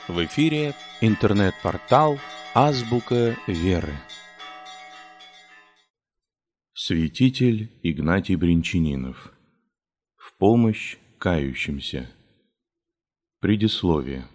В эфире интернет-портал «Азбука веры». Святитель Игнатий Бринчанинов. В помощь кающимся. Предисловие.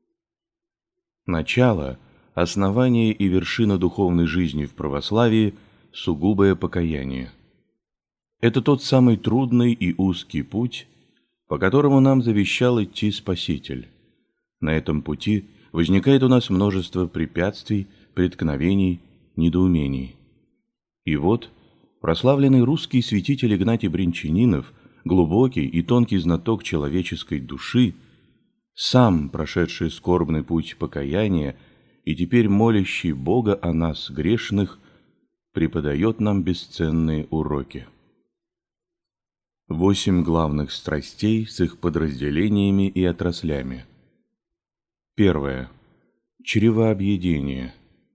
Начало, основание и вершина духовной жизни в православии – сугубое покаяние. Это тот самый трудный и узкий путь, по которому нам завещал идти Спаситель. На этом пути возникает у нас множество препятствий, преткновений, недоумений. И вот прославленный русский святитель Игнатий Бринчанинов, глубокий и тонкий знаток человеческой души, сам прошедший скорбный путь покаяния и теперь молящий Бога о нас, грешных, преподает нам бесценные уроки. 8 главных страстей с их подразделениями и отраслями. Первое. Чревообъедение.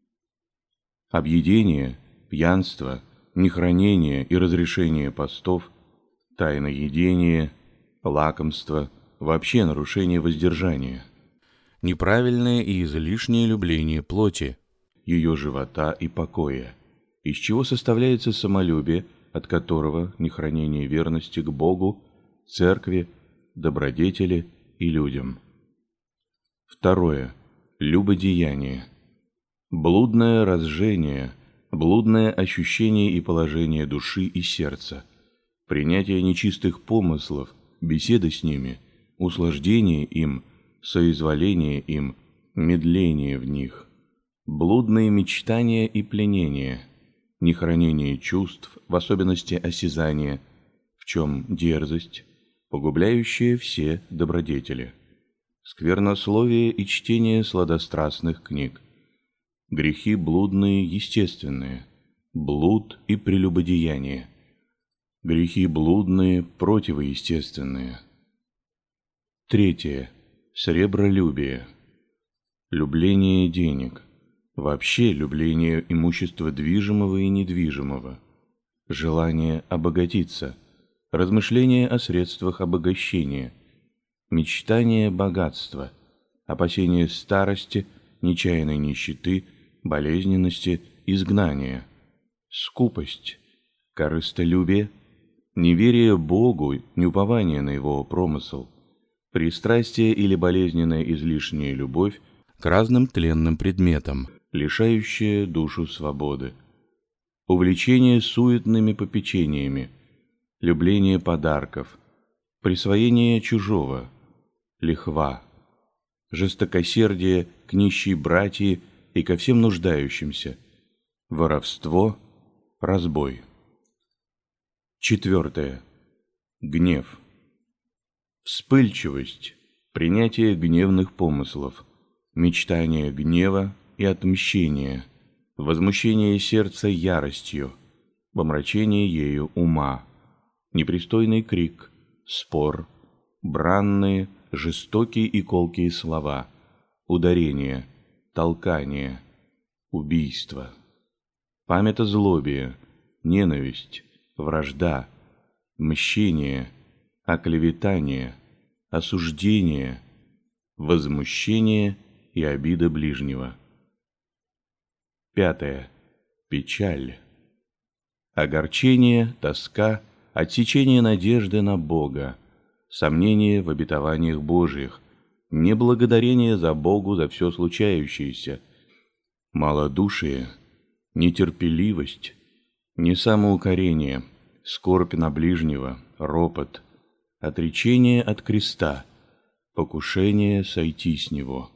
Объедение, пьянство, нехранение и разрешение постов, тайноедение, лакомство, вообще нарушение воздержания. Неправильное и излишнее любление плоти, ее живота и покоя, из чего составляется самолюбие, от которого нехранение верности к Богу, церкви, добродетели и людям. Второе. Любодеяние. Блудное разжение, блудное ощущение и положение души и сердца, принятие нечистых помыслов, беседа с ними, услаждение им, соизволение им, медление в них, блудные мечтания и пленения, нехранение чувств, в особенности осязания, в чем дерзость, погубляющая все добродетели, сквернословие и чтение сладострастных книг, грехи блудные естественные, блуд и прелюбодеяние, грехи блудные противоестественные. Третье. Сребролюбие. Любление денег, вообще любление имущества движимого и недвижимого, желание обогатиться, размышление о средствах обогащения, мечтание богатства, опасение старости, нечаянной нищеты, болезненности, изгнания, скупость, корыстолюбие, неверие Богу, неупование на Его промысл, пристрастие или болезненная излишняя любовь к разным тленным предметам, лишающая душу свободы, увлечение суетными попечениями, любление подарков, присвоение чужого, лихва, жестокосердие к нищей братьи и ко всем нуждающимся, воровство, разбой. Четвертое. Гнев. Вспыльчивость, принятие гневных помыслов, мечтание гнева и отмщения, возмущение сердца яростью, помрачение ею ума, непристойный крик, спор, бранные, жестокие и колкие слова, ударение, толкание, убийство, памятозлобие, ненависть, вражда, мщение, оклеветание, осуждение, возмущение и обида ближнего. Пятое. Печаль. Огорчение, тоска, отсечение надежды на Бога, сомнение в обетованиях Божьих, неблагодарение за Богу за все случающееся, малодушие, нетерпеливость, несамоукорение, скорбь на ближнего, ропот, отречение от креста, покушение сойти с него.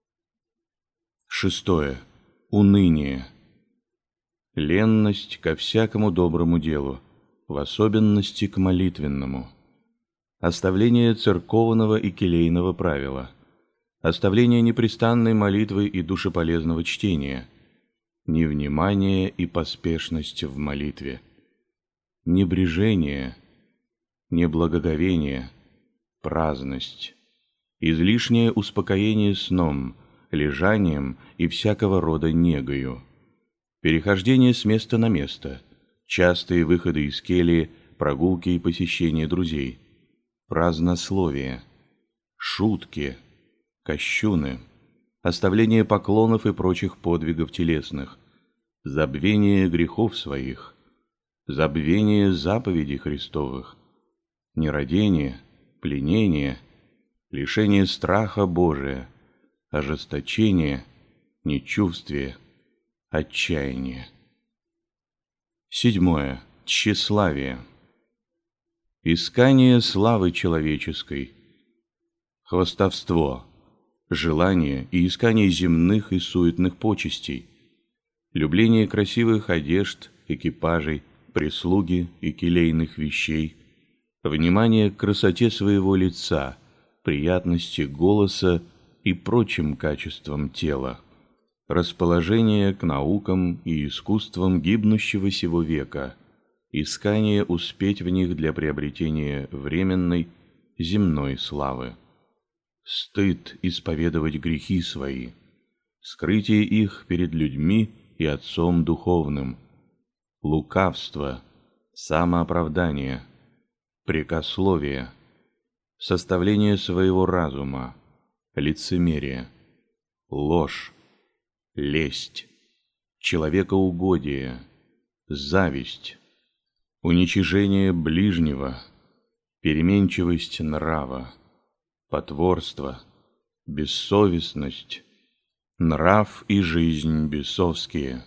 Шестое. Уныние. Ленность ко всякому доброму делу, в особенности к молитвенному. Оставление церковного и келейного правила. Оставление непрестанной молитвы и душеполезного чтения. Невнимание и поспешность в молитве. Небрежение, неблагоговение, праздность. Излишнее успокоение сном, лежанием и всякого рода негою. Перехождение с места на место, частые выходы из кельи, прогулки и посещение друзей, празднословие, шутки, кощуны, оставление поклонов и прочих подвигов телесных, забвение грехов своих, забвение заповедей Христовых, нерадение, пленение, лишение страха Божия, ожесточение, нечувствие, отчаяние. 7. Тщеславие. Искание славы человеческой, хвастовство, желание и искание земных и суетных почестей, любление красивых одежд, экипажей, прислуги и келейных вещей, внимание к красоте своего лица, приятности голоса и прочим качествам тела, расположение к наукам и искусствам гибнущего сего века, искание успеть в них для приобретения временной земной славы, стыд исповедовать грехи свои, скрытие их перед людьми и Отцом Духовным, лукавство, самооправдание, прекословие, составление своего разума, лицемерие, ложь, лесть, человекоугодие, зависть, уничижение ближнего, переменчивость нрава, потворство, бессовестность, нрав и жизнь бесовские.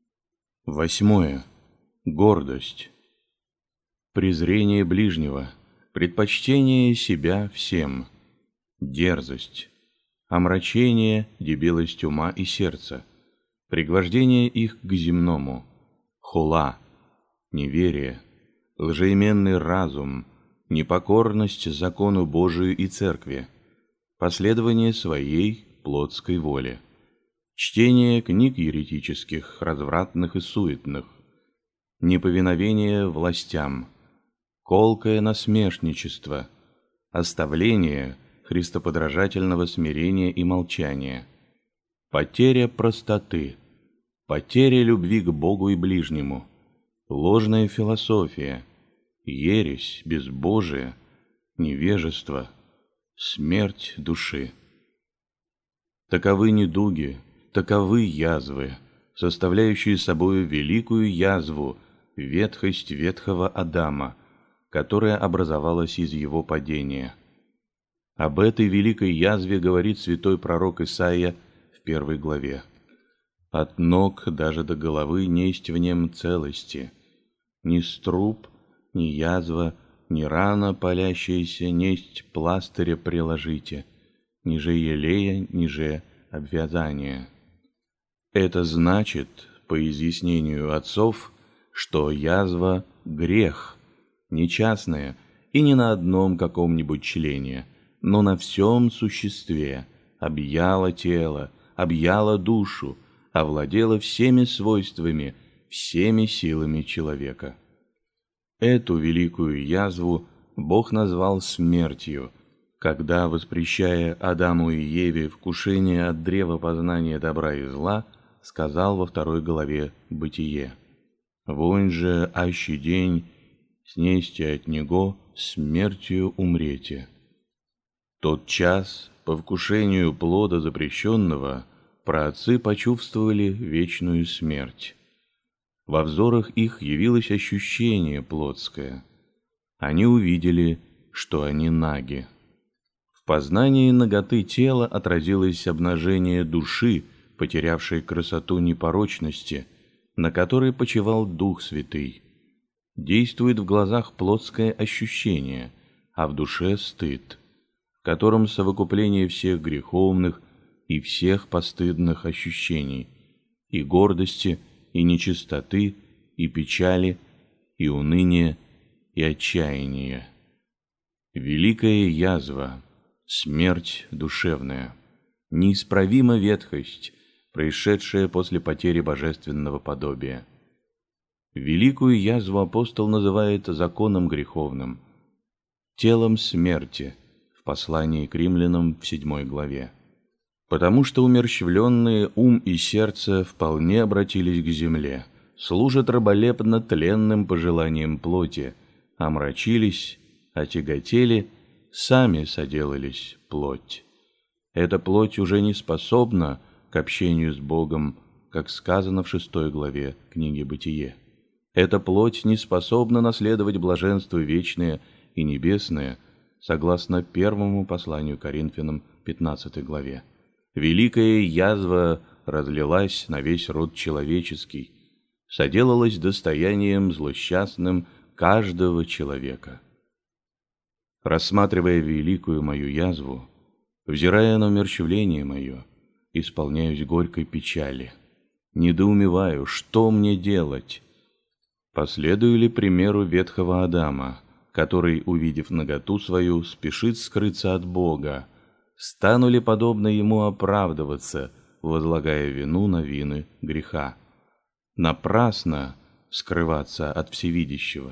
8. Гордость, презрение ближнего, предпочтение себя всем, дерзость, омрачение, дебилость ума и сердца, пригвождение их к земному, хула, неверие, лжеименный разум, непокорность закону Божию и Церкви, последование своей плотской воле, чтение книг еретических, развратных и суетных, неповиновение властям, колкое насмешничество, оставление христоподражательного смирения и молчания, потеря простоты, потеря любви к Богу и ближнему, ложная философия, ересь, безбожие, невежество, смерть души. Таковы недуги, таковы язвы, составляющие собою великую язву, ветхость ветхого Адама, которая образовалась из его падения. Об этой великой язве говорит святой пророк Исаия в 1 главе. «От ног даже до головы несть в нем целости, ни струб, ни язва, ни рана палящаяся несть пластыря приложите, ни же елея, ни же обвязания». Это значит, по изъяснению отцов, что язва – грех, не частная и не на одном каком-нибудь члене, но на всем существе, объяла тело, объяла душу, овладела всеми свойствами, всеми силами человека. Эту великую язву Бог назвал смертью, когда, воспрещая Адаму и Еве вкушение от древа познания добра и зла, сказал во 2 главе Бытие: «Вонь же аще день, снесьте от него, смертью умрете». Тот час, по вкушению плода запрещенного, праотцы почувствовали вечную смерть. Во взорах их явилось ощущение плотское. Они увидели, что они наги. В познании наготы тела отразилось обнажение души, потерявшей красоту непорочности, на которой почивал Дух Святый. Действует в глазах плотское ощущение, а в душе стыд, в котором совокупление всех греховных и всех постыдных ощущений, и гордости, и нечистоты, и печали, и уныния, и отчаяния. Великая язва, смерть душевная, неисправима ветхость, происшедшая после потери божественного подобия. Великую язву апостол называет законом греховным, телом смерти в послании к римлянам в 7 главе. Потому что умерщвленные ум и сердце вполне обратились к земле, служат раболепно тленным пожеланиям плоти, омрачились, отяготели, сами соделались плоть. Эта плоть уже не способна к общению с Богом, как сказано в 6 главе книги «Бытие». Эта плоть не способна наследовать блаженство вечное и небесное, согласно первому посланию Коринфянам 15 главе. Великая язва разлилась на весь род человеческий, соделалась достоянием злосчастным каждого человека. Рассматривая великую мою язву, взирая на умерщвление мое, исполняюсь горькой печали. Недоумеваю, что мне делать? Последую ли примеру ветхого Адама, который, увидев наготу свою, спешит скрыться от Бога? Стану ли подобно ему оправдываться, возлагая вину на вины греха? Напрасно скрываться от Всевидящего.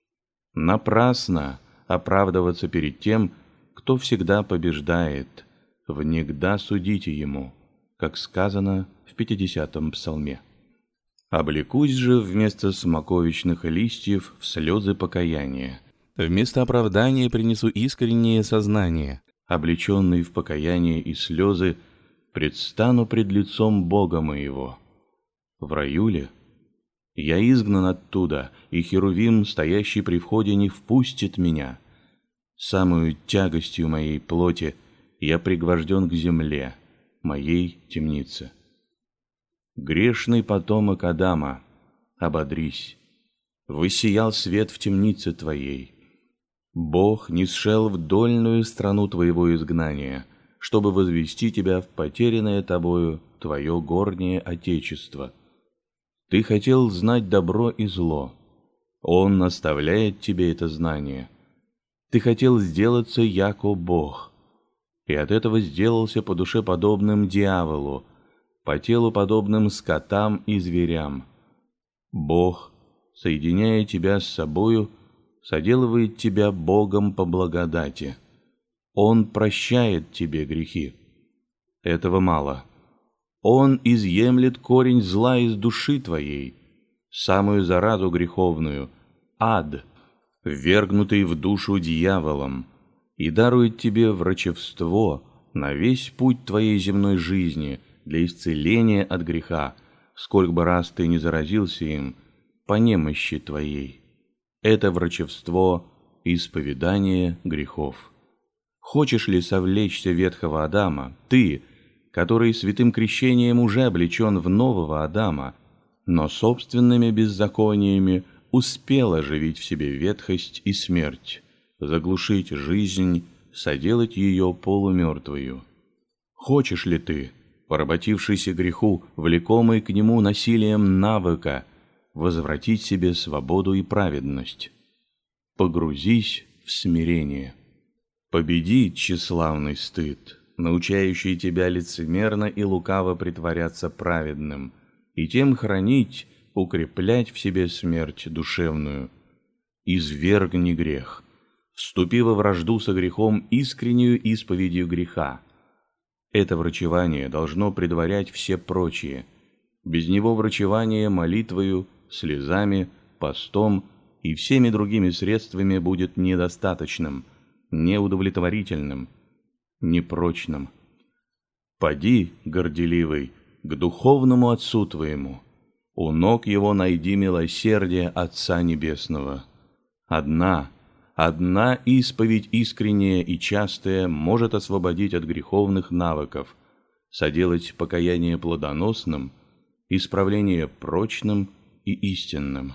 Напрасно оправдываться перед тем, кто всегда побеждает. Внегда судите ему, как сказано в 50-м псалме. Облекусь же вместо смоковичных листьев в слезы покаяния. Вместо оправдания принесу искреннее сознание. Облеченный в покаяние и слезы, предстану пред лицом Бога моего. В раю ли? Я изгнан оттуда, и Херувим, стоящий при входе, не впустит меня. Самую тягостью моей плоти я пригвожден к земле, моей темнице. Грешный потомок Адама, ободрись, воссиял свет в темнице твоей. Бог нисшел в дольную страну твоего изгнания, чтобы возвести тебя в потерянное тобою твое горнее отечество. Ты хотел знать добро и зло. Он наставляет тебе это знание. Ты хотел сделаться яко Бог, и от этого сделался по душе подобным дьяволу, по телу подобным скотам и зверям. Бог, соединяя тебя с собою, соделывает тебя Богом по благодати. Он прощает тебе грехи. Этого мало. Он изъемлет корень зла из души твоей, самую заразу греховную, ад, ввергнутый в душу дьяволом, и дарует тебе врачевство на весь путь твоей земной жизни для исцеления от греха, сколько бы раз ты не заразился им, по немощи твоей. Это врачевство – исповедание грехов. Хочешь ли совлечься ветхого Адама, ты, который святым крещением уже облечен в нового Адама, но собственными беззакониями успел оживить в себе ветхость и смерть, заглушить жизнь, соделать ее полумертвою? Хочешь ли ты, поработившийся греху, влекомый к нему насилием навыка, возвратить себе свободу и праведность? Погрузись в смирение. Победи тщеславный стыд, научающий тебя лицемерно и лукаво притворяться праведным, и тем хранить, укреплять в себе смерть душевную. Извергни грех, вступи во вражду со грехом искреннюю исповедью греха. Это врачевание должно предварять все прочие. Без него врачевание молитвою, слезами, постом и всеми другими средствами будет недостаточным, неудовлетворительным, непрочным. Поди, горделивый, к духовному Отцу твоему. У ног его найди милосердие Отца Небесного. Одна исповедь искренняя и частая может освободить от греховных навыков, соделать покаяние плодоносным, исправление прочным и истинным.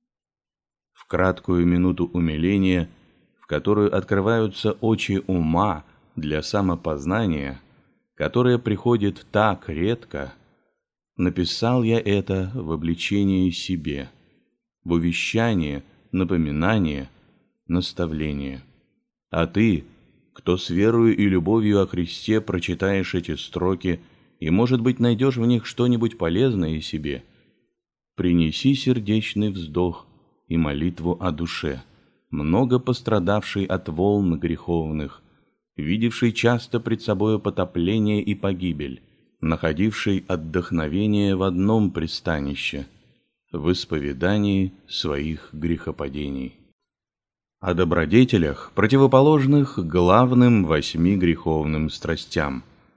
В краткую минуту умиления, в которую открываются очи ума для самопознания, которое приходит так редко, написал я это в обличении себе, в увещание, напоминание, наставление. А ты, кто с верою и любовью о Христе прочитаешь эти строки и, может быть, найдешь в них что-нибудь полезное себе, принеси сердечный вздох и молитву о душе, много пострадавшей от волн греховных, видевшей часто пред собою потопление и погибель, находившей отдохновение в одном пристанище – в исповедании своих грехопадений. О добродетелях, противоположных главным 8 греховным страстям,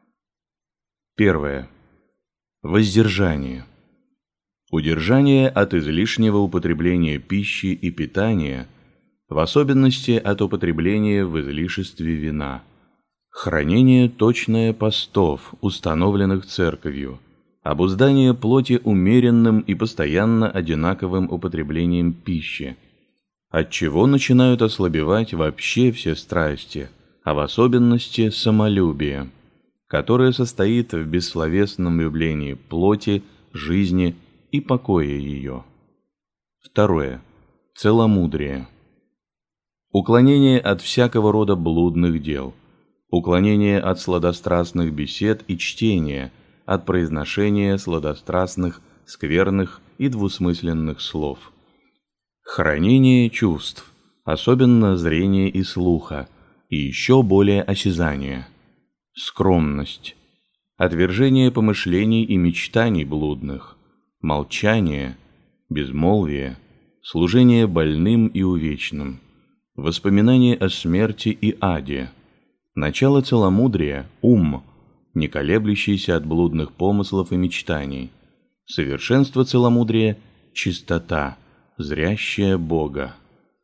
Первое. Воздержание. Удержание от излишнего употребления пищи и питания, в особенности от употребления в излишестве вина. Хранение точное постов, установленных церковью. Обуздание плоти умеренным и постоянно одинаковым употреблением пищи, отчего начинают ослабевать вообще все страсти, а в особенности самолюбие, которое состоит в бессловесном люблении плоти, жизни и покоя ее. Второе. Целомудрие. Уклонение от всякого рода блудных дел, уклонение от сладострастных бесед и чтения, от произношения сладострастных, скверных и двусмысленных слов. Хранение чувств, особенно зрения и слуха, и еще более осязания. Скромность. Отвержение помышлений и мечтаний блудных. Молчание, безмолвие, служение больным и увечным. Воспоминание о смерти и аде. Начало целомудрия – ум, не колеблющийся от блудных помыслов и мечтаний. Совершенство целомудрия – чистота, зрящая Бога.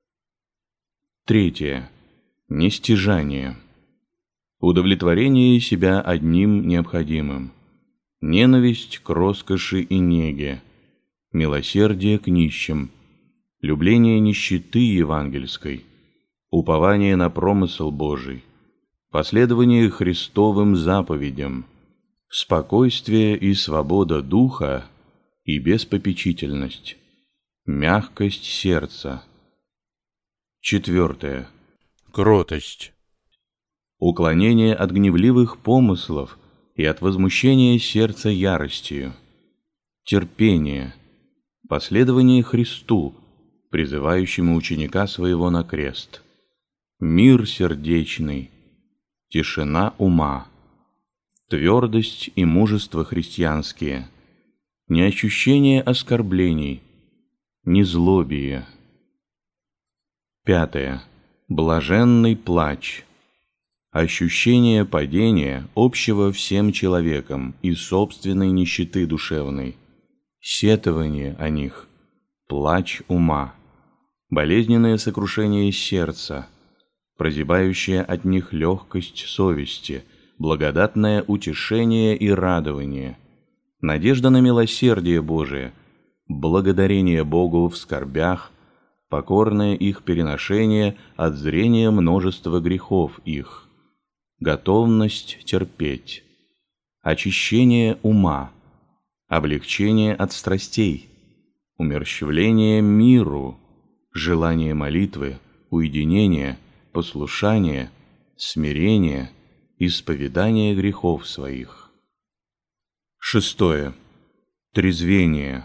Третье. Нестяжание. Удовлетворение себя одним необходимым. Ненависть к роскоши и неге. Милосердие к нищим. Любление нищеты евангельской. Упование на промысл Божий. Последование Христовым заповедям, спокойствие и свобода духа и беспопечительность, мягкость сердца. Четвертое. Кротость. Уклонение от гневливых помыслов и от возмущения сердца яростью. Терпение. Последование Христу, призывающему ученика своего на крест. Мир сердечный. Тишина ума, твердость и мужество христианские, не ощущение оскорблений, не злобие. Пятое. Блаженный плач. Ощущение падения общего всем человекам и собственной нищеты душевной, сетование о них, плач ума, болезненное сокрушение сердца, прозябающая от них легкость совести, благодатное утешение и радование, надежда на милосердие Божие, благодарение Богу в скорбях, покорное их переношение от зрения множества грехов их, готовность терпеть, очищение ума, облегчение от страстей, умерщвление миру, желание молитвы, уединение, послушание, смирение, исповедание грехов своих. Шестое. Трезвение.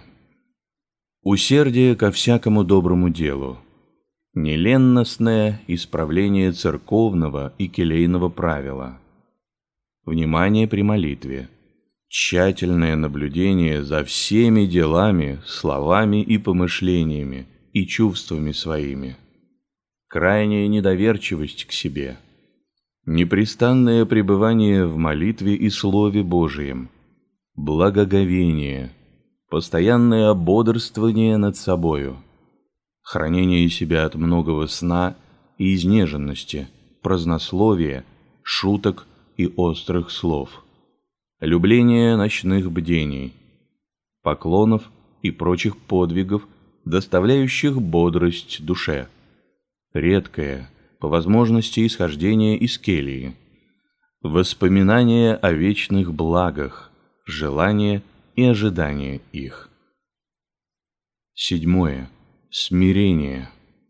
Усердие ко всякому доброму делу. Неленностное исправление церковного и келейного правила. Внимание при молитве. Тщательное наблюдение за всеми делами, словами и помышлениями и чувствами своими. Крайняя недоверчивость к себе, непрестанное пребывание в молитве и Слове Божием, благоговение, постоянное ободрствование над собою, хранение себя от многого сна и изнеженности, празднословия, шуток и острых слов, любление ночных бдений, поклонов и прочих подвигов, доставляющих бодрость душе, редкое, по возможности, исхождение из келии, воспоминания о вечных благах, желание и ожидание их. Седьмое. Смирение.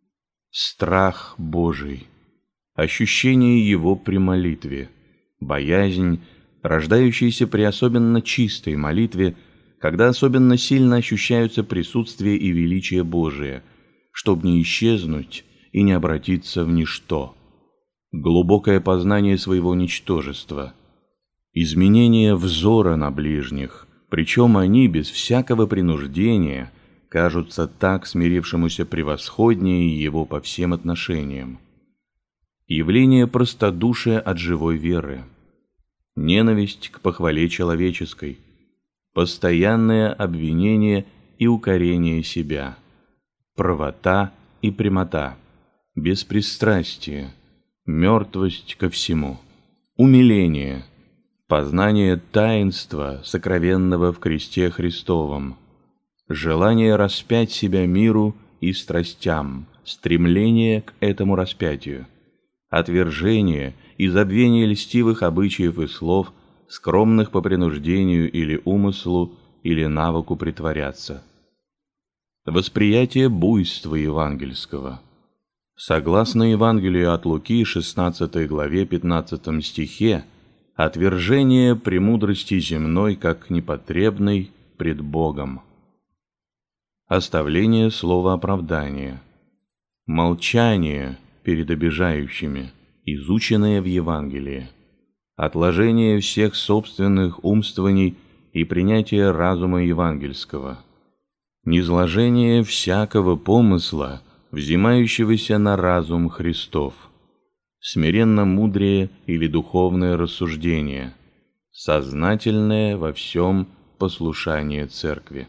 Страх Божий, ощущение Его при молитве, боязнь, рождающаяся при особенно чистой молитве, когда особенно сильно ощущаются присутствие и величие Божие, чтобы не исчезнуть и не обратиться в ничто. Глубокое познание своего ничтожества. Изменение взора на ближних, причем они без всякого принуждения кажутся так смирившемуся превосходнее его по всем отношениям. Явление простодушия от живой веры. ненависть к похвале человеческой, постоянное обвинение и укорение себя, правота и прямота, беспристрастие, мертвость ко всему, умиление, познание таинства, сокровенного в кресте Христовом, желание распять себя миру и страстям, стремление к этому распятию, отвержение и забвение льстивых обычаев и слов, скромных по принуждению или умыслу, или навыку притворяться. Восприятие буйства евангельского. Согласно Евангелию от Луки, 16 главе, 15 стихе, отвержение премудрости земной как непотребной пред Богом. Оставление слова оправдания. Молчание перед обижающими, изученное в Евангелии. Отложение всех собственных умствований и принятие разума евангельского. Низложение всякого помысла, взимающегося на разум Христов. Смиренно мудрее или духовное рассуждение. Сознательное во всем послушание Церкви.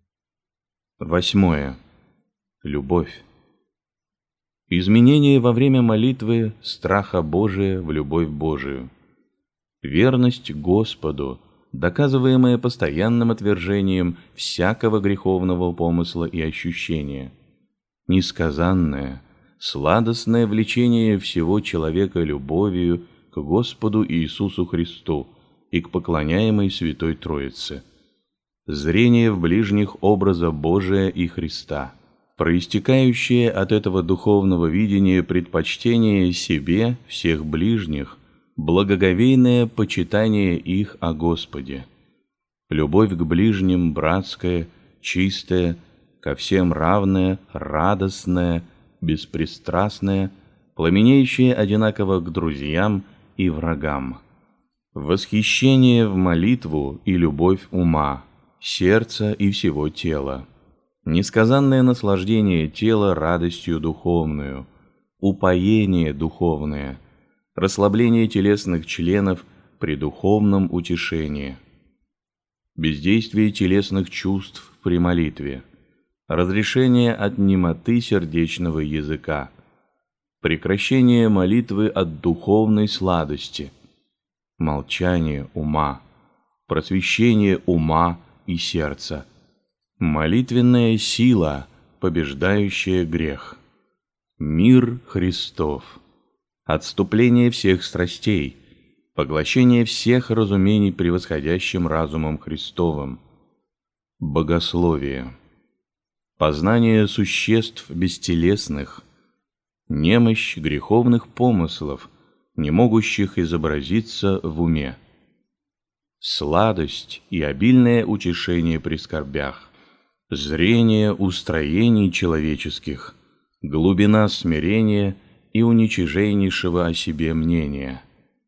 8. Любовь. Изменение во время молитвы страха Божия в любовь Божию. Верность Господу, доказываемая постоянным отвержением всякого греховного помысла и ощущения. Несказанное, сладостное влечение всего человека любовью к Господу Иисусу Христу и к поклоняемой Святой Троице. Зрение в ближних образа Божия и Христа, проистекающее от этого духовного видения предпочтение себе всех ближних, благоговейное почитание их о Господе, любовь к ближним братская, чистая, ко всем равная, радостная, беспристрастная, пламенеющая одинаково к друзьям и врагам, восхищение в молитву и любовь ума, сердца и всего тела, несказанное наслаждение тела радостью духовную, упоение духовное, расслабление телесных членов при духовном утешении, бездействие телесных чувств при молитве, разрешение от немоты сердечного языка, прекращение молитвы от духовной сладости, молчание ума, просвещение ума и сердца, молитвенная сила, побеждающая грех, мир Христов, отступление всех страстей, поглощение всех разумений превосходящим разумом Христовым, богословие, познание существ бестелесных, немощь греховных помыслов, не могущих изобразиться в уме, сладость и обильное утешение при скорбях, зрение устроений человеческих, глубина смирения и уничиженнейшего о себе мнения.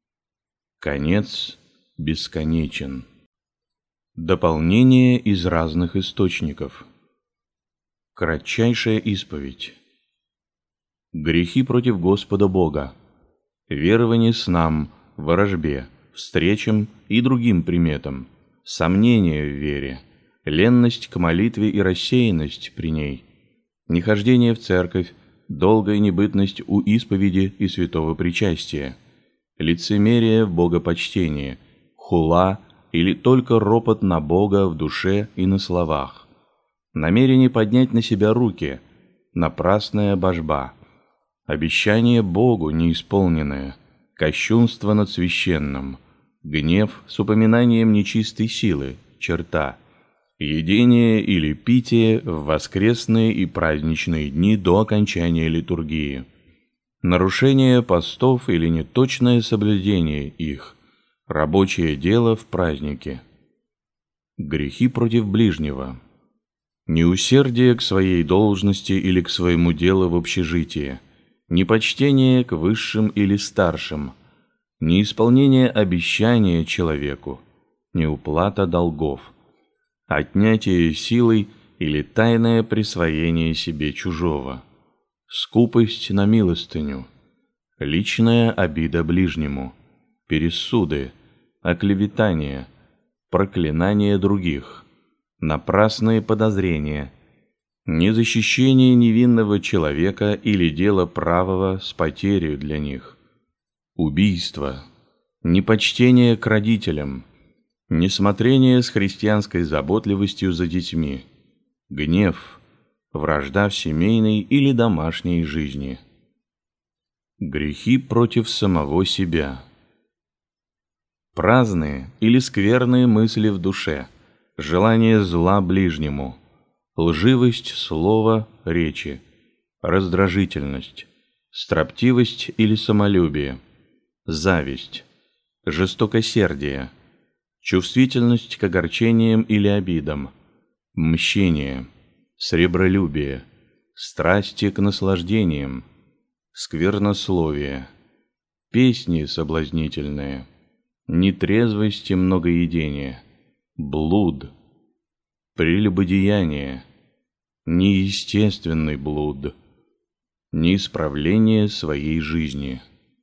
Конец бесконечен. Дополнение из разных источников. Кратчайшая исповедь. Грехи против Господа Бога. Верование снам, ворожбе, встречам и другим приметам. Сомнение в вере. Ленность к молитве и рассеянность при ней. Нехождение в церковь, долгая небытность у исповеди и святого причастия, лицемерие в богопочтении, хула или только ропот на Бога в душе и на словах, намерение поднять на себя руки, напрасная божба, обещание Богу неисполненное, кощунство над священным, гнев с упоминанием нечистой силы, черта, едение или питие в воскресные и праздничные дни до окончания литургии, нарушение постов или неточное соблюдение их, рабочее дело в празднике, грехи против ближнего, неусердие к своей должности или к своему делу в общежитии, непочтение к высшим или старшим, неисполнение обещания человеку, неуплата долгов, отнятие силой или тайное присвоение себе чужого, скупость на милостыню, личная обида ближнему, пересуды, оклеветание, проклинание других, напрасные подозрения, незащищение невинного человека или дела правого с потерей для них, убийство, непочтение к родителям, несмотрение с христианской заботливостью за детьми, гнев, вражда в семейной или домашней жизни, грехи против самого себя, праздные или скверные мысли в душе, желание зла ближнему, лживость слова, речи, раздражительность, строптивость или самолюбие, зависть, жестокосердие, чувствительность к огорчениям или обидам, мщение, сребролюбие, страсти к наслаждениям, сквернословие, песни соблазнительные, нетрезвость и многоедение, блуд, прелюбодеяние, неестественный блуд, неисправление своей жизни.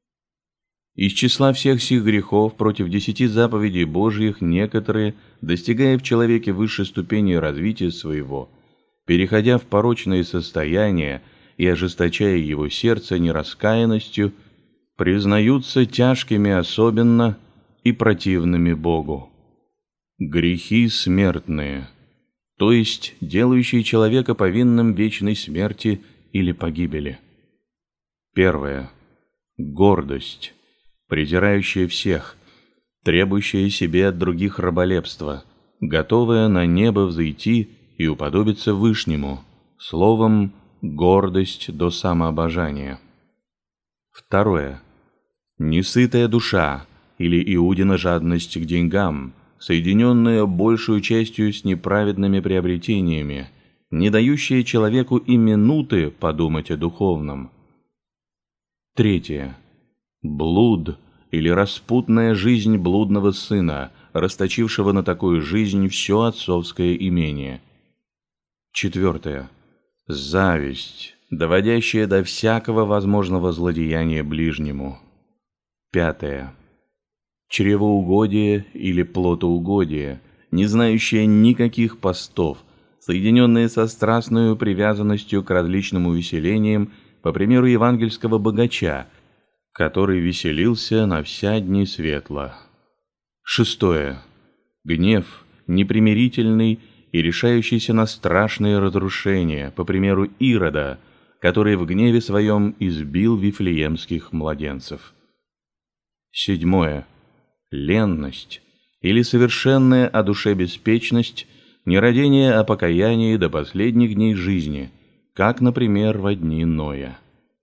Из числа всех сих грехов против 10 заповедей Божьих некоторые, достигая в человеке высшей ступени развития своего, переходя в порочные состояния и ожесточая его сердце нераскаянностью, признаются тяжкими особенно и противными Богу. Грехи смертные, то есть делающие человека повинным вечной смерти или погибели. Первое. Гордость, презирающая всех, требующая себе от других раболепства, готовая на небо взойти и уподобиться Вышнему, словом, гордость до самообожания. Второе. Несытая душа или Иудина жадность к деньгам, соединенная большую частью с неправедными приобретениями, не дающая человеку и минуты подумать о духовном. Третье. Блуд или распутная жизнь блудного сына, расточившего на такую жизнь все отцовское имение. Четвертое. Зависть, доводящая до всякого возможного злодеяния ближнему. Пятое. Чревоугодие или плотоугодие, не знающее никаких постов, соединенные со страстной привязанностью к различным увеселениям, по примеру евангельского богача, который веселился на вся дни светла. Шестое. Гнев, непримирительный и решающийся на страшные разрушения, по примеру Ирода, который в гневе своем избил вифлеемских младенцев. Седьмое. Ленность или совершенная о душе беспечность, нерадение о покаянии до последних дней жизни, как, например, во дни Ноя.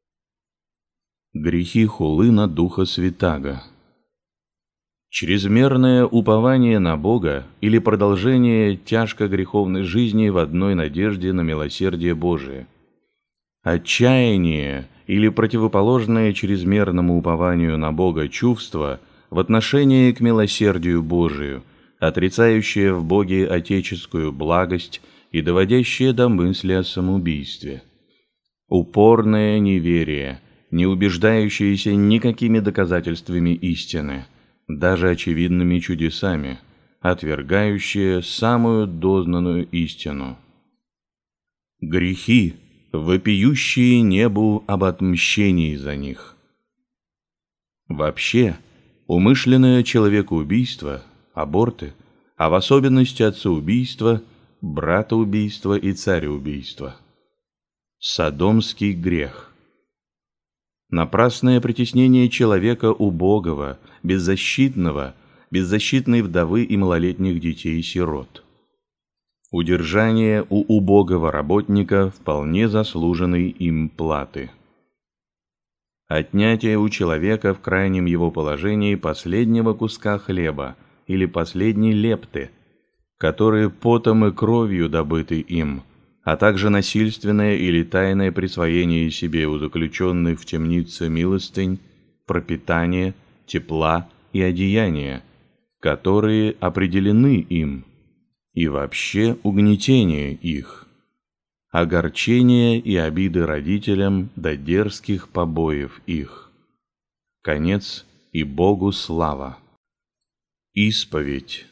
Грехи хулы на Духа Святаго. Чрезмерное упование на Бога или продолжение тяжко греховной жизни в одной надежде на милосердие Божие. Отчаяние или противоположное чрезмерному упованию на Бога чувство в отношении к милосердию Божию, отрицающее в Боге отеческую благость и доводящее до мысли о самоубийстве. Упорное неверие, не убеждающееся никакими доказательствами истины, даже очевидными чудесами, отвергающее самую дознанную истину. Грехи, вопиющие небу об отмщении за них. Вообще, умышленное человекоубийство, аборты, а в особенности отцеубийство, братоубийство и цареубийство. Содомский грех. Напрасное притеснение человека убогого, беззащитного, беззащитной вдовы и малолетних детей и сирот. Удержание у убогого работника вполне заслуженной им платы. Отнятие у человека в крайнем его положении последнего куска хлеба или последней лепты, которые потом и кровью добыты им, а также насильственное или тайное присвоение себе у заключенных в темнице милостынь, пропитания, тепла и одеяния, которые определены им, и вообще угнетение их, огорчение и обиды родителям до дерзких побоев их. Конец и Богу слава. Исповедь.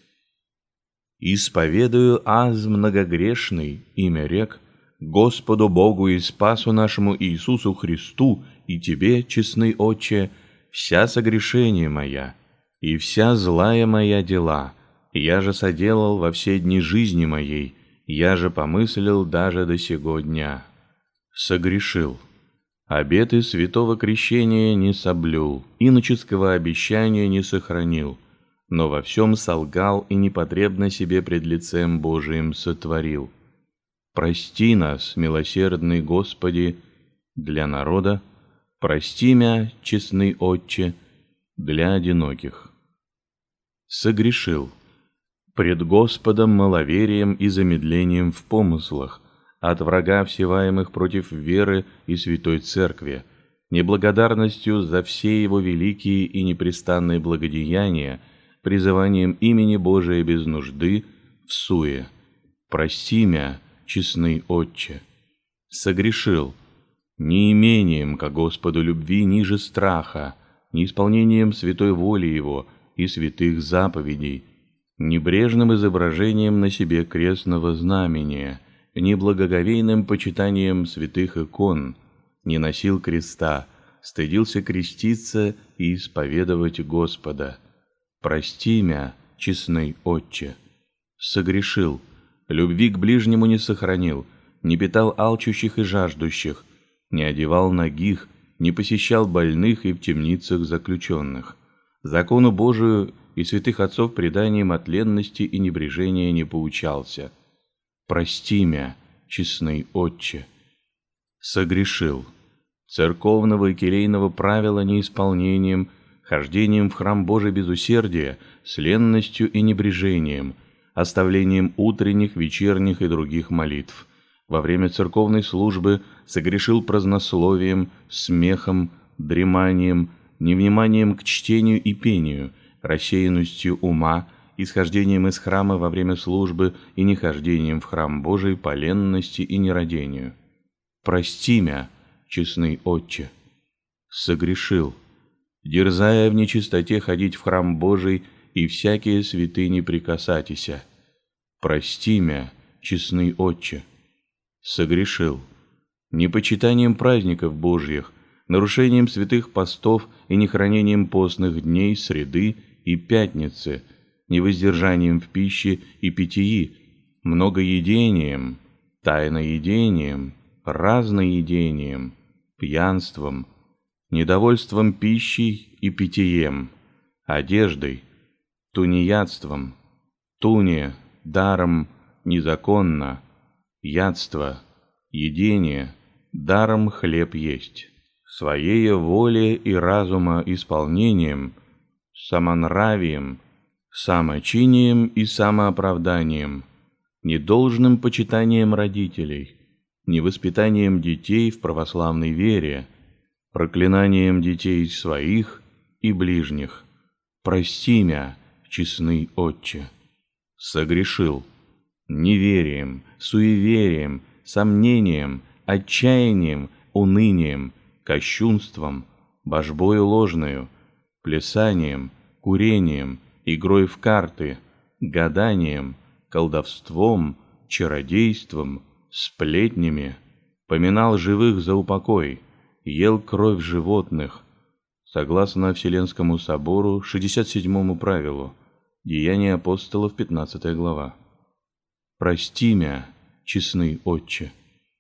Исповедую аз многогрешный имя рек Господу Богу и Спасу нашему Иисусу Христу и Тебе, честный Отче, вся согрешение моя и вся злая моя дела, я же соделал во все дни жизни моей, я же помыслил даже до сего дня. Согрешил. Обеты святого крещения не соблюл, иноческого обещания не сохранил, но во всем солгал и непотребно себе пред лицем Божиим сотворил. Прости нас, милосердный Господи, для народа, прости мя, честный Отче, для одиноких. Согрешил. Пред Господом маловерием и замедлением в помыслах, от врага всеваемых против веры и святой церкви, неблагодарностью за все его великие и непрестанные благодеяния, призыванием имени Божия без нужды, в суе. Прости мя, честный Отче. Согрешил. Не имением ко Господу любви ниже страха, не исполнением святой воли Его и святых заповедей, небрежным изображением на себе крестного знамения, неблагоговейным почитанием святых икон, не носил креста, стыдился креститься и исповедовать Господа. Прости мя, честный Отче. Согрешил. Любви к ближнему не сохранил, не питал алчущих и жаждущих, не одевал нагих, не посещал больных и в темницах заключенных. Закону Божию и святых отцов преданием от ленности и небрежения не поучался. Прости мя, честный Отче. Согрешил. Церковного и келейного правила неисполнением, хождением в храм Божий без усердия, с ленностью и небрежением, оставлением утренних, вечерних и других молитв. Во время церковной службы согрешил празднословием, смехом, дреманием, невниманием к чтению и пению, рассеянностью ума, исхождением из храма во время службы и нехождением в храм Божий по ленности и нерадению. Прости мя, честный Отче. Согрешил. Дерзая в нечистоте ходить в храм Божий и всякие святыни прикасатися. Прости мя, честный Отче. Согрешил. Непочитанием праздников Божьих, нарушением святых постов и нехранением постных дней, среды и пятницы, невоздержанием в пище и питьи, многоедением, тайноедением, разноедением, пьянством, недовольством пищей и питьем, одеждой, тунеядством, туне, даром, незаконно, ядство, едение, даром хлеб есть, своей воле и разума исполнением, самонравием, самочинием и самооправданием, недолжным почитанием родителей, невоспитанием детей в православной вере, проклинанием детей своих и ближних. Прости мя, честный Отче. Согрешил. Неверием, суеверием, сомнением, отчаянием, унынием, кощунством, божбою ложною, плясанием, курением, игрой в карты, гаданием, колдовством, чародейством, сплетнями, поминал живых за упокой, ел кровь животных, согласно Вселенскому собору 67-му правилу, Деяния апостолов, 15 глава. Прости мя, честный Отче.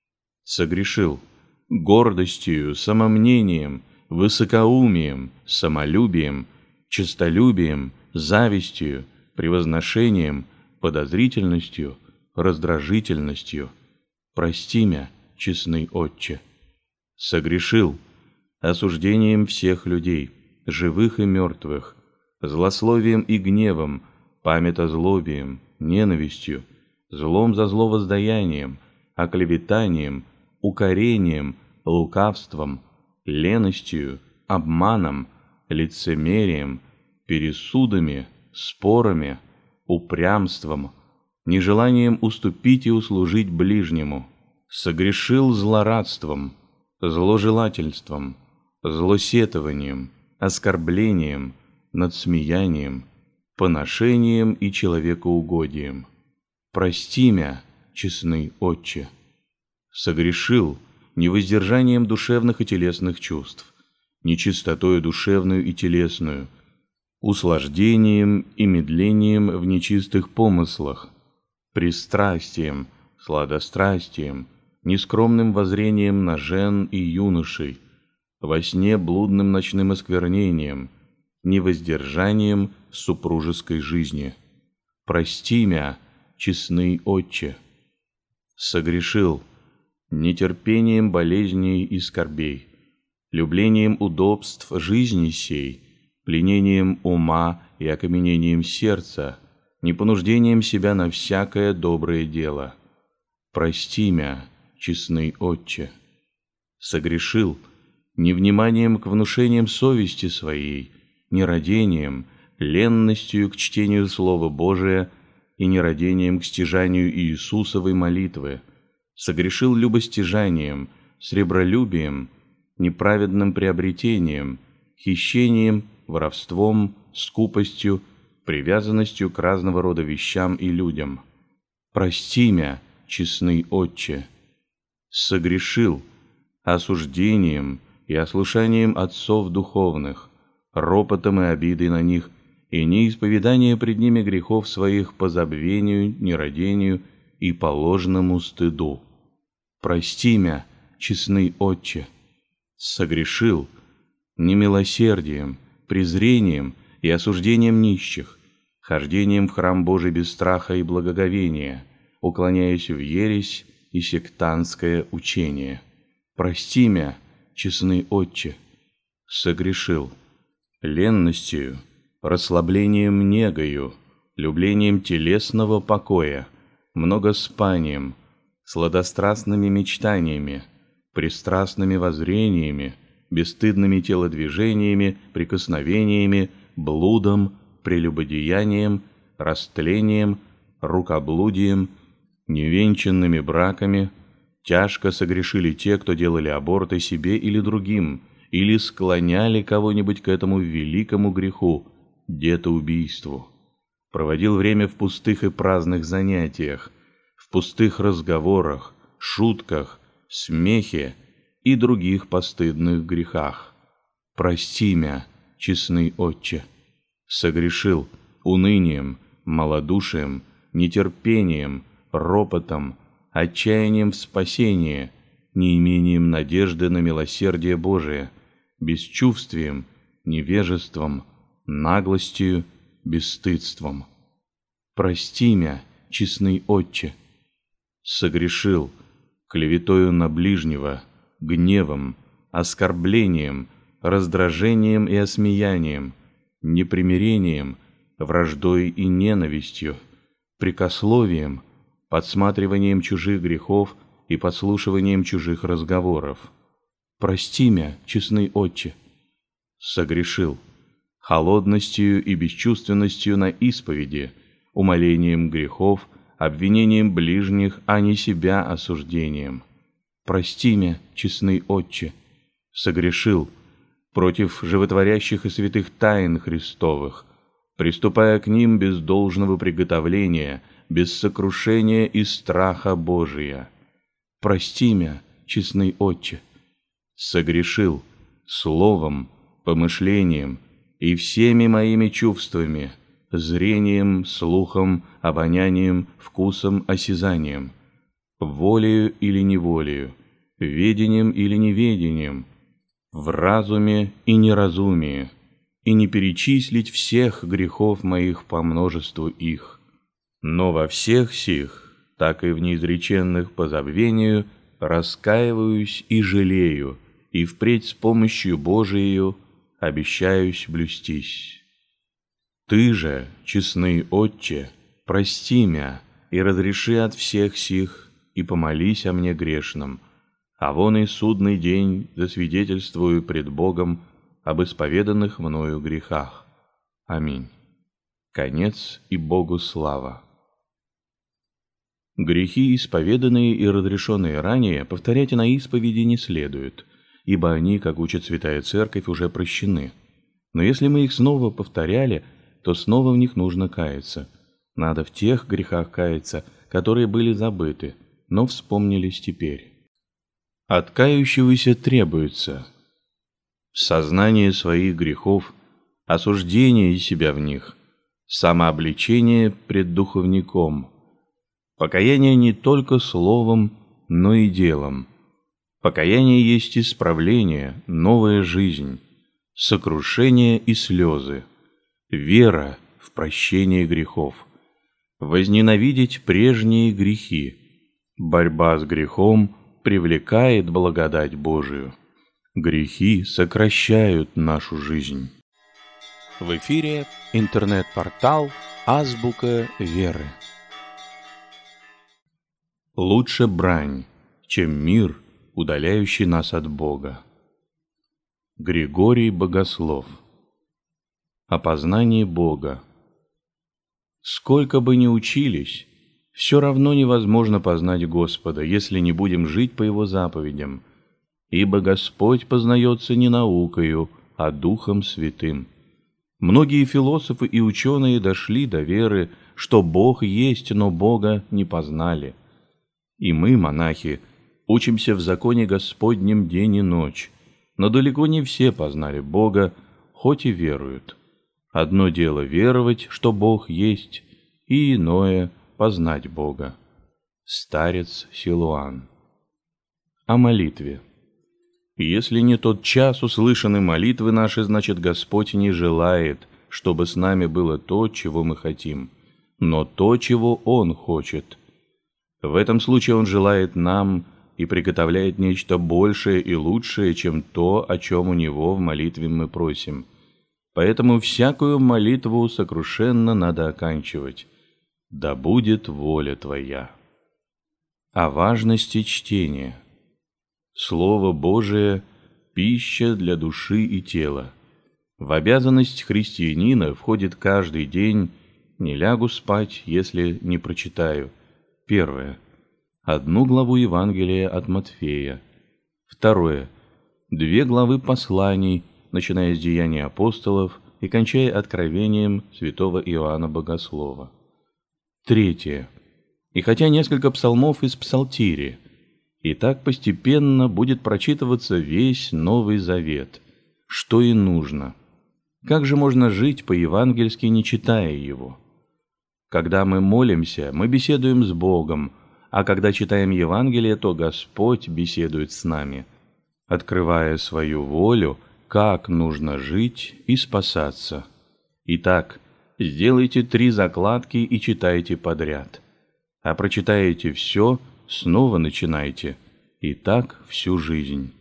Согрешил гордостью, самомнением, высокоумием, самолюбием, честолюбием, завистью, превозношением, подозрительностью, раздражительностью. Прости мя, честный Отче. Согрешил осуждением всех людей, живых и мертвых, злословием и гневом, памятозлобием, ненавистью, злом за зло воздаянием, оклеветанием, укорением, лукавством, леностью, обманом, лицемерием, пересудами, спорами, упрямством, нежеланием уступить и услужить ближнему. Согрешил злорадством, зложелательством, злосетованием, оскорблением, надсмеянием, поношением и человекоугодием. Прости мя, честный Отче. Согрешил невоздержанием душевных и телесных чувств, нечистотою душевную и телесную, услаждением и медлением в нечистых помыслах, пристрастием, сладострастием, нескромным воззрением на жен и юношей, во сне блудным ночным осквернением, невоздержанием в супружеской жизни. Прости мя, честный Отче. Согрешил нетерпением болезней и скорбей, люблением удобств жизни сей, пленением ума и окаменением сердца, непонуждением себя на всякое доброе дело. Прости мя, честный Отче. Согрешил невниманием к внушениям совести своей, нерадением, ленностью к чтению Слова Божия и нерадением к стяжанию Иисусовой молитвы. Согрешил любостяжанием, сребролюбием, неправедным приобретением, хищением, воровством, скупостью, привязанностью к разного рода вещам и людям. Прости мя, честный Отче. Согрешил осуждением и ослушанием отцов духовных, ропотом и обидой на них, и неисповедание пред ними грехов своих по забвению, нерадению и по ложному стыду. Прости мя, честный Отче. Согрешил немилосердием, презрением и осуждением нищих, хождением в храм Божий без страха и благоговения, уклоняясь в ересь и сектантское учение. Прости мя, честный Отче. Согрешил ленностью, расслаблением негою, люблением телесного покоя, многоспанием, сладострастными мечтаниями, пристрастными воззрениями, бесстыдными телодвижениями, прикосновениями, блудом, прелюбодеянием, растлением, рукоблудием, невенчанными браками. Тяжко согрешили те, кто делали аборты себе или другим, или склоняли кого-нибудь к этому великому греху, детоубийству. Проводил время в пустых и праздных занятиях, в пустых разговорах, шутках, смехе и других постыдных грехах. Прости мя, честный Отче. Согрешил унынием, малодушием, нетерпением, ропотом, отчаянием в спасении, неимением надежды на милосердие Божие, бесчувствием, невежеством, наглостью, бесстыдством. Прости мя, честный Отче. Согрешил клеветою на ближнего, гневом, оскорблением, раздражением и осмеянием, непримирением, враждой и ненавистью, прекословием, подсматриванием чужих грехов и подслушиванием чужих разговоров. Прости мя, честный Отче. Согрешил холодностью и бесчувственностью на исповеди, умолением грехов, обвинением ближних, а не себя осуждением. Прости мя, честный Отче. Согрешил против животворящих и святых тайн Христовых, приступая к ним без должного приготовления, без сокрушения и страха Божия. Прости мя, честный Отче. Согрешил словом, помышлением и всеми моими чувствами, зрением, слухом, обонянием, вкусом, осязанием, волею или неволею, ведением или неведением, в разуме и неразумии, и не перечислить всех грехов моих по множеству их. Но во всех сих, так и в неизреченных по забвению, раскаиваюсь и жалею, и впредь с помощью Божией обещаюсь блюстись. Ты же, честный Отче, прости мя и разреши от всех сих, и помолись о мне грешном, а вон и судный день засвидетельствую пред Богом об исповеданных мною грехах. Аминь. Конец и Богу слава. Грехи, исповеданные и разрешенные ранее, повторять на исповеди не следует, ибо они, как учит Святая Церковь, уже прощены. Но если мы их снова повторяли, то снова в них нужно каяться. Надо в тех грехах каяться, которые были забыты, но вспомнились теперь. От кающегося требуется сознание своих грехов, осуждение себя в них, самообличение пред духовником, покаяние не только словом, но и делом. Покаяние есть исправление, новая жизнь, сокрушение и слезы, вера в прощение грехов, возненавидеть прежние грехи. Борьба с грехом привлекает благодать Божию. Грехи сокращают нашу жизнь. В эфире интернет-портал «Азбука веры». Лучше брань, чем мир, удаляющий нас от Бога. Григорий Богослов. О познании Бога. Сколько бы ни учились, все равно невозможно познать Господа, если не будем жить по Его заповедям. Ибо Господь познается не наукою, а Духом Святым. Многие философы и ученые дошли до веры, что Бог есть, но Бога не познали. И мы, монахи, учимся в законе Господнем день и ночь, но далеко не все познали Бога, хоть и веруют. Одно дело веровать, что Бог есть, и иное — познать Бога. Старец Силуан. О молитве. Если не тот час услышаны молитвы наши, значит, Господь не желает, чтобы с нами было то, чего мы хотим, но то, чего Он хочет. В этом случае Он желает нам и приготовляет нечто большее и лучшее, чем то, о чем у Него в молитве мы просим. Поэтому всякую молитву сокрушенно надо оканчивать. Да будет воля Твоя. О важности чтения. Слово Божие – пища для души и тела. В обязанность христианина входит каждый день «не лягу спать, если не прочитаю». Первое. 1 главу Евангелия от Матфея. Второе. 2 главы посланий, начиная с Деяний апостолов и кончая откровением святого Иоанна Богослова. Третье. И хотя несколько псалмов из Псалтири, и так постепенно будет прочитываться весь Новый Завет, что и нужно. Как же можно жить по-евангельски, не читая его? Когда мы молимся, мы беседуем с Богом, а когда читаем Евангелие, то Господь беседует с нами, открывая свою волю, как нужно жить и спасаться. Итак, сделайте 3 закладки и читайте подряд. А прочитаете все, снова начинайте, и так всю жизнь.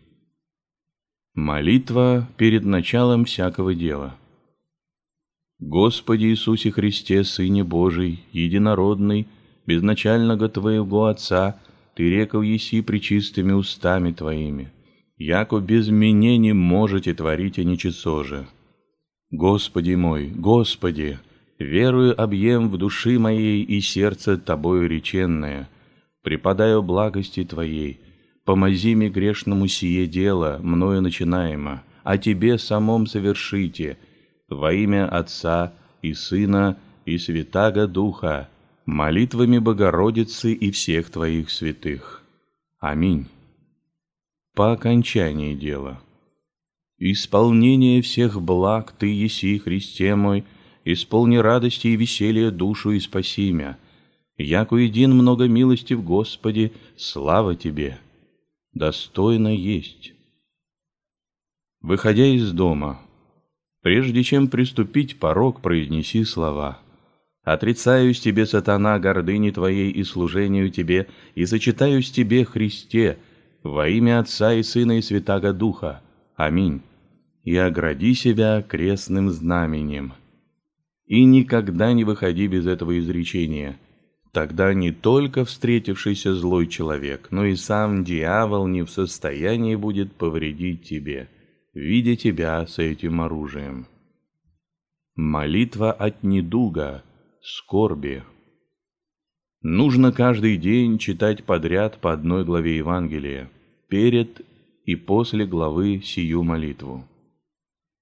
Молитва перед началом всякого дела. Господи Иисусе Христе, Сыне Божий, единородный, безначального Твоего Отца, Ты реков еси пречистыми устами Твоими, яко без меня не можете творить и ничего же. Господи мой, Господи, верую объем в души моей и сердце Тобою реченное, преподаю благости Твоей, помози мне грешному сие дело, мною начинаемо, а Тебе самом совершите, во имя Отца и Сына и Святаго Духа, молитвами Богородицы и всех Твоих святых. Аминь. По окончании дела. Исполнение всех благ Ты еси, Христе мой, исполни радости и веселья душу и спаси мя. Яко един много милости в Господе, слава Тебе. Достойно есть. Выходя из дома, прежде чем приступить порог, произнеси слова: «Отрицаюсь Тебе, сатана, гордыни Твоей и служению Тебе, и сочетаюсь Тебе, Христе, во имя Отца и Сына и Святаго Духа. Аминь. И огради себя крестным знаменем». И никогда не выходи без этого изречения. Тогда не только встретившийся злой человек, но и сам дьявол не в состоянии будет повредить тебе, видя тебя с этим оружием. Молитва от недуга, скорби. Нужно каждый день читать подряд по 1 главе Евангелия, перед и после главы сию молитву.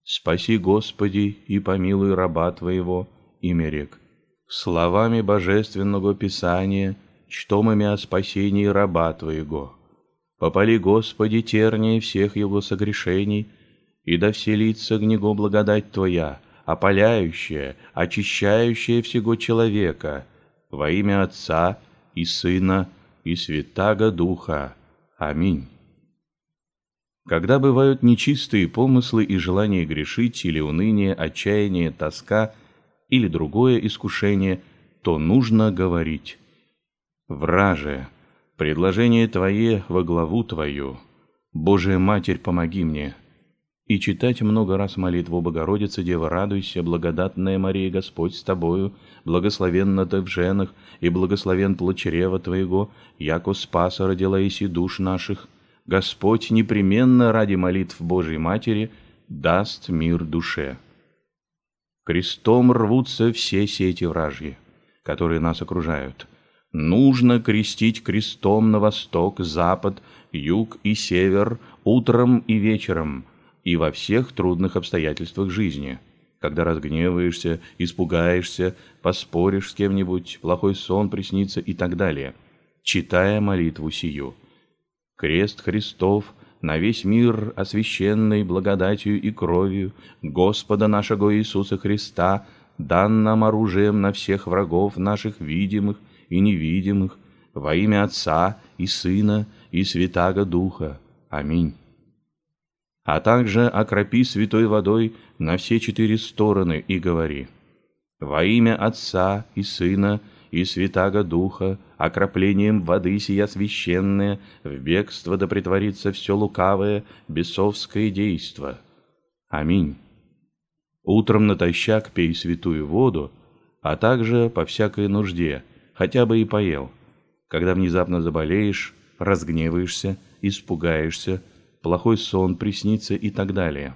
Спаси, Господи, и помилуй раба Твоего, имя рек. Словами Божественного Писания, чтомыми о спасении раба Твоего. Попали, Господи, терние всех его согрешений, и да вселится в него благодать Твоя, опаляющая, очищающая всего человека, во имя Отца и Сына и Святаго Духа. Аминь. Когда бывают нечистые помыслы и желание грешить, или уныние, отчаяние, тоска, или другое искушение, то нужно говорить: «Враже, предложение Твое во главу Твою, Божия Матерь, помоги мне», и читать много раз молитву: «Богородица, Дева, радуйся, благодатная Мария, Господь с Тобою, благословенна Ты в женах, и благословен плод чрева Твоего, яко спаса родила еси душ наших. Господь непременно ради молитв Божией Матери даст мир душе». Крестом рвутся все сети вражьи, которые нас окружают. Нужно крестить крестом на восток, запад, юг и север, утром и вечером, и во всех трудных обстоятельствах жизни. Когда разгневаешься, испугаешься, поспоришь с кем-нибудь, плохой сон приснится и так далее, читая молитву сию. Крест Христов на весь мир освященный благодатью и кровью Господа нашего Иисуса Христа дан нам оружием на всех врагов наших видимых и невидимых, во имя Отца и Сына и Святаго Духа. Аминь. А также окропи святой водой на все 4 стороны и говори: «Во имя Отца и Сына и Святаго Духа, окроплением воды сия священная, в бегство да претворится все лукавое, бесовское действо. Аминь». Утром натощак пей святую воду, а также по всякой нужде, хотя бы и поел. Когда внезапно заболеешь, разгневаешься, испугаешься, плохой сон приснится и так далее.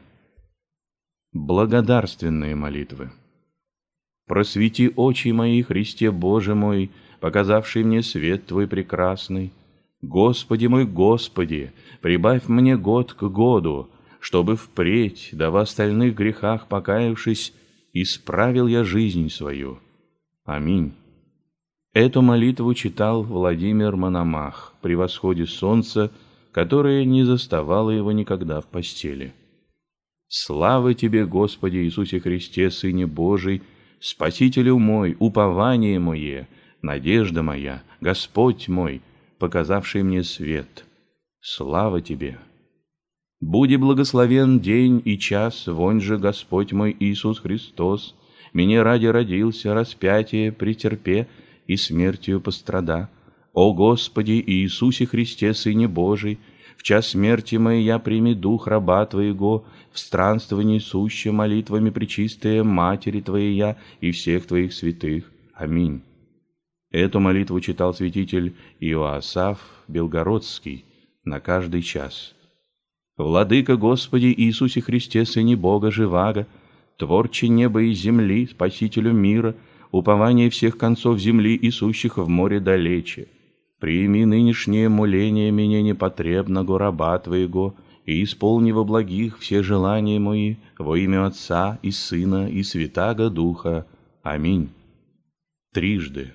Благодарственные молитвы. «Просвети очи мои, Христе Боже мой, показавший мне свет Твой прекрасный. Господи мой, Господи, прибавь мне год к году, чтобы впредь, да в остальных грехах покаявшись, исправил я жизнь свою. Аминь». Эту молитву читал Владимир Мономах при восходе солнца, которое не заставало его никогда в постели. «Слава Тебе, Господи Иисусе Христе, Сыне Божий, Спасителю мой, упование мое, надежда моя, Господь мой, показавший мне свет. Слава Тебе! Буди благословен день и час, вонь же Господь мой Иисус Христос, меня ради родился, распятие претерпе и смертью пострада. О Господи Иисусе Христе, Сыне Божий, в час смерти моей я прими дух раба Твоего, в странствовании суще молитвами пречистая Матери Твоей и всех Твоих святых. Аминь. Эту молитву читал святитель Иоасаф Белгородский на каждый час. Владыка Господи Иисусе Христе, Сыне Бога живаго, Творче неба и земли, Спасителю мира, упование всех концов земли и сущих в море далече, прими нынешнее моление меня непотребного раба Твоего, и исполни во благих все желания мои во имя Отца и Сына и Святаго Духа. Аминь. Трижды.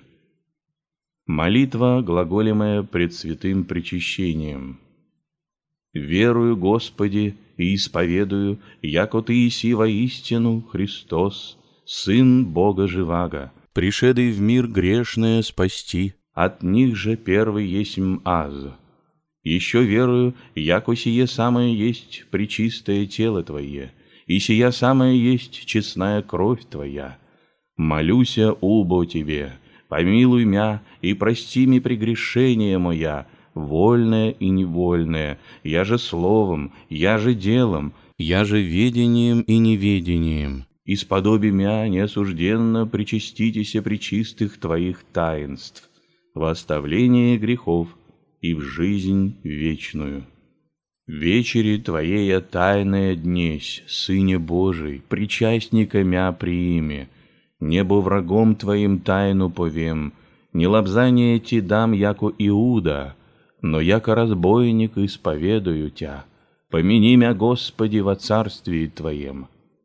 Молитва, глаголемая пред святым причащением. «Верую, Господи, и исповедую, яко Ты еси воистину Христос, Сын Бога живаго, пришедший в мир грешное спасти, от них же первый есмь аз. Еще верую, яко сие самое есть пречистое тело Твое, и сия самое есть честная кровь Твоя. Молюся, убо Тебе, помилуй мя и прости ми прегрешение моя, вольное и невольное, я же словом, я же делом, я же ведением и неведением. Исподоби мя неосужденно причаститеся пречистых Твоих таинств, во оставление грехов и в жизнь вечную. Вечери Твоея тайная днесь, Сыне Божий, причастника мя приими, небо врагом Твоим тайну повем, не лобзание Ти дам, яко Иуда, но яко разбойник исповедую Тя. Помяни мя, Господи, во царствии Твоем.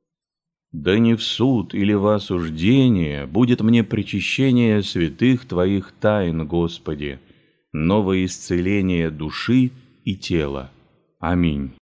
Да не в суд или в осуждение будет мне причащение святых Твоих тайн, Господи, но во исцеление души и тела. Аминь.